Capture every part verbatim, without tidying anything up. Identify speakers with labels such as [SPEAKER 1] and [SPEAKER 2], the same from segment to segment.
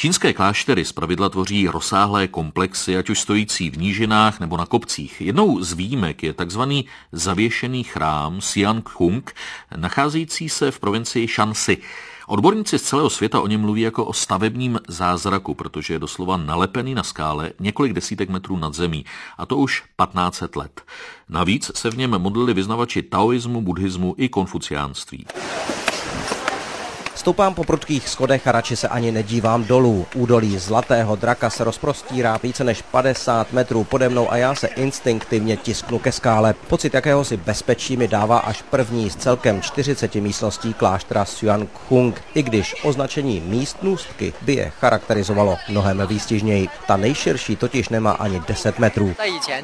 [SPEAKER 1] Čínské kláštery zpravidla tvoří rozsáhlé komplexy, ať už stojící v nížinách nebo na kopcích. Jednou z výjimek je takzvaný zavěšený chrám Xiankhung, nacházející se v provincii Shanxi. Odborníci z celého světa o něm mluví jako o stavebním zázraku, protože je doslova nalepený na skále několik desítek metrů nad zemí, a to už patnáct set let. Navíc se v něm modlili vyznavači taoismu, buddhismu i konfuciánství.
[SPEAKER 2] Stoupám po prudkých schodech a radši se ani nedívám dolů. Údolí Zlatého draka se rozprostírá více než padesát metrů pode mnou a já se instinktivně tisknu ke skále. Pocit jakéhosi bezpečí mi dává až první z celkem čtyřiceti místností kláštera Xiankhung, i když označení místnostky by je charakterizovalo mnohem výstižněji. Ta nejširší totiž nemá ani deset metrů.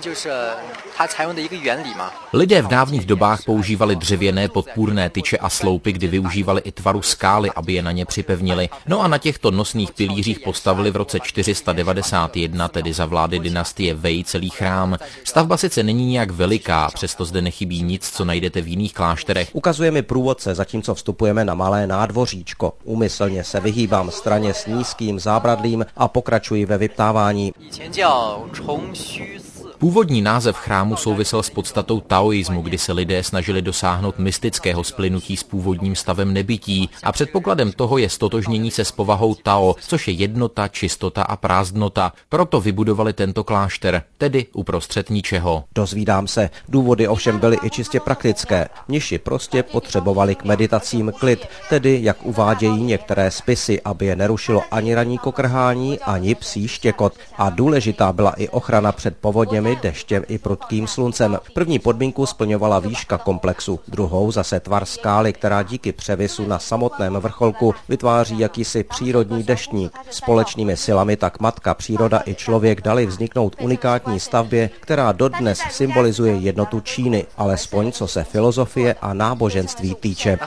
[SPEAKER 3] Lidé v dávných dobách používali dřevěné podpůrné tyče a sloupy, kdy využívali i tvaru skály, aby je na ně připevnili. No a na těchto nosných pilířích postavili v roce čtyři sta devadesát jedna, tedy za vlády dynastie Wei, celý chrám. Stavba sice není nijak veliká, přesto zde nechybí nic, co najdete v jiných klášterech.
[SPEAKER 2] Ukazuje mi průvodce, zatímco vstupujeme na malé nádvoříčko. Úmyslně se vyhýbám straně s nízkým zábradlím a pokračuji ve vyptávání.
[SPEAKER 3] Původní název chrámu souvisel s podstatou taoismu, kdy se lidé snažili dosáhnout mystického splynutí s původním stavem nebytí a předpokladem toho je stotožnění se s povahou Tao, což je jednota, čistota a prázdnota. Proto vybudovali tento klášter, tedy uprostřed ničeho.
[SPEAKER 2] Dozvídám se, důvody ovšem byly i čistě praktické. Mniši prostě potřebovali k meditacím klid, tedy jak uvádějí některé spisy, aby je nerušilo ani ranní kokrhání, ani psí štěkot. A důležitá byla i ochrana před povodněmi, deštěm i prudkým sluncem. První podmínku splňovala výška komplexu, druhou zase tvar skály, která díky převisu na samotném vrcholku vytváří jakýsi přírodní deštník. Společnými silami tak matka příroda i člověk dali vzniknout unikátní stavbě, která dodnes symbolizuje jednotu Číny, alespoň co se filozofie a náboženství týče.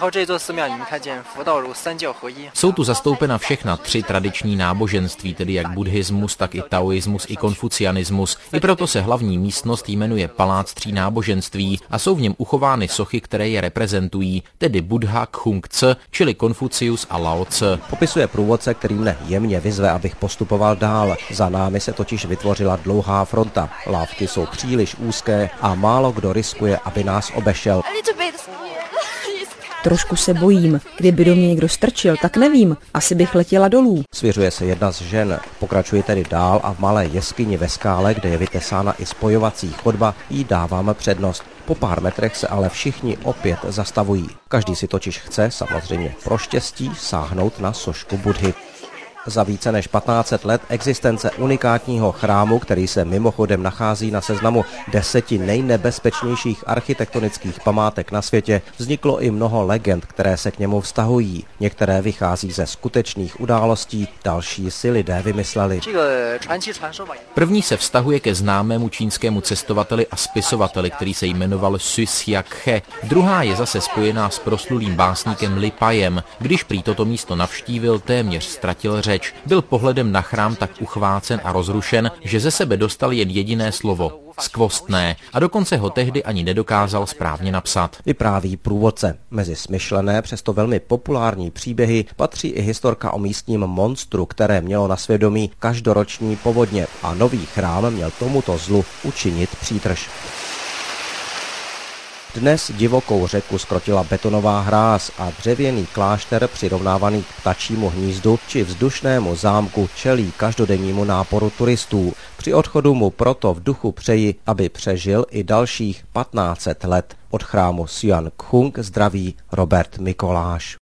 [SPEAKER 3] Jsou tu zastoupena všechna tři tradiční náboženství, tedy jak buddhismus, tak i taoismus i konfucianismus. I proto se hlavní místnost jmenuje Palác tří náboženství a jsou v něm uchovány sochy, které je reprezentují, tedy Buddha, Kung Tse, čili Konfucius a Lao Tse.
[SPEAKER 2] Popisuje průvodce, který mne jemně vyzve, abych postupoval dál. Za námi se totiž vytvořila dlouhá fronta. Lávky jsou příliš úzké a málo kdo riskuje, aby nás obešel.
[SPEAKER 4] Trošku se bojím. Kdyby do mě někdo strčil, tak nevím. Asi bych letěla dolů.
[SPEAKER 2] Svěřuje se jedna z žen. Pokračuji tedy dál a v malé jeskyni ve skále, kde je vytesána i spojovací chodba, jí dáváme přednost. Po pár metrech se ale všichni opět zastavují. Každý si totiž chce, samozřejmě pro štěstí, sáhnout na sošku Buddhy. Za více než patnáct set let existence unikátního chrámu, který se mimochodem nachází na seznamu deseti nejnebezpečnějších architektonických památek na světě, vzniklo i mnoho legend, které se k němu vztahují. Některé vychází ze skutečných událostí, další si lidé vymysleli.
[SPEAKER 3] První se vztahuje ke známému čínskému cestovateli a spisovateli, který se jmenoval Xu Xiaoke. Druhá je zase spojená s proslulým básníkem Li Paiem. Když prý toto místo navštívil, téměř ztratil řeč. Byl pohledem na chrám tak uchvácen a rozrušen, že ze sebe dostal jen jediné slovo – skvostné, a dokonce ho tehdy ani nedokázal správně napsat.
[SPEAKER 2] Vypráví průvodce. Mezi smyšlené, přesto velmi populární příběhy patří i historka o místním monstru, které mělo na svědomí každoroční povodně a nový chrám měl tomuto zlu učinit přítrž. Dnes divokou řeku zkrotila betonová hráz a dřevěný klášter přirovnávaný k ptačímu hnízdu či vzdušnému zámku čelí každodennímu náporu turistů. Při odchodu mu proto v duchu přeji, aby přežil i dalších patnáct set let. Od chrámu Xiankhung zdraví Robert Mikoláš.